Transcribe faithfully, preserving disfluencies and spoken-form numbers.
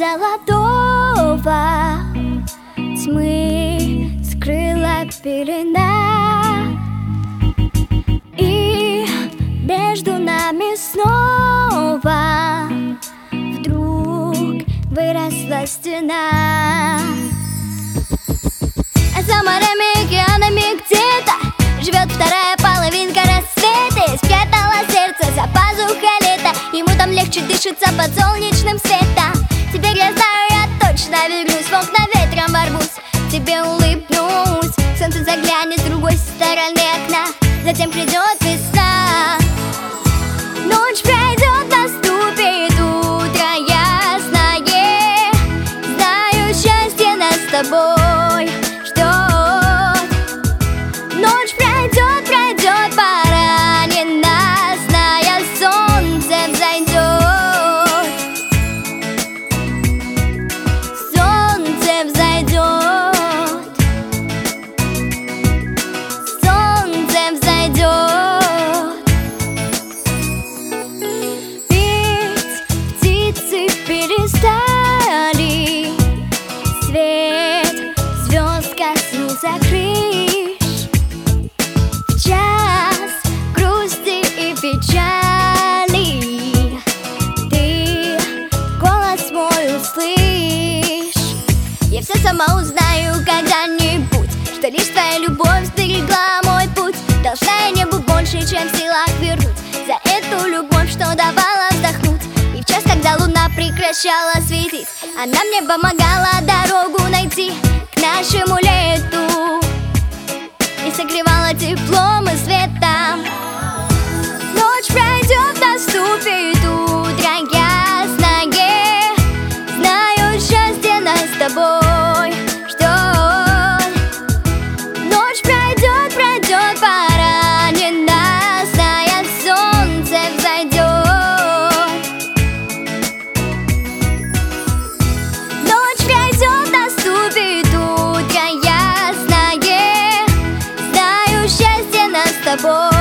золотого тьмы скрыла пелена, и между нами снова вдруг выросла стена. А за морями, океанами где-то живет вторая половинка рассвета, и спрятала сердце за пазухой лета. Ему там легче дышится под солнечным светом. Теперь я знаю, я точно вернусь, в окна ветром ворвусь, тебе улыбнусь. Солнце заглянет с другой стороны окна, затем придет весна. Ночь пройдет, наступит утро ясное. Знаю, счастье нас с тобой ждет. Ночь пройдет, пройдет, пора ненастная, солнце взойдет. Солнце взойдет. Солнце взойдет. Петь птицы перестали, свет звезд косу закрышь. В час грусти и печали ты голос мой услышь. Я все сама узнаю когда-нибудь, что лишь твоя любовь сберегла мой путь. Должна я небу больше, чем в силах вернуть за эту любовь, что давала вздохнуть. И в час, когда луна прекращала светить, она мне помогала дорогу найти к нашему лету и согревала теплом и светом. Ночь пройдет, наступит утро ясное. Знаю, счастье нас с тобой ждет. Ночь пройдет, пройдет, пора ненастная, солнце взойдет. Ночь пройдет, наступит утро ясное. Знаю, счастье нас с тобой.